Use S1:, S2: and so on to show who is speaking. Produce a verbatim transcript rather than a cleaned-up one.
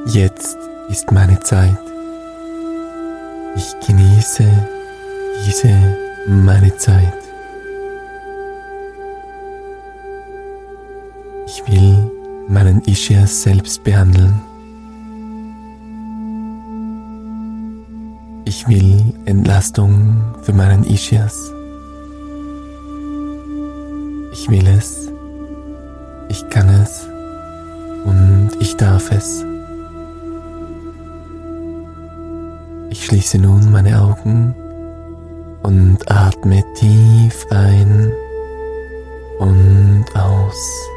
S1: Jetzt ist meine Zeit. Ich genieße diese meine Zeit. Ich will meinen Ischias selbst behandeln. Ich will Entlastung für meinen Ischias. Ich will es, ich kann es und ich darf es. Ich schließe nun meine Augen und atme tief ein und aus.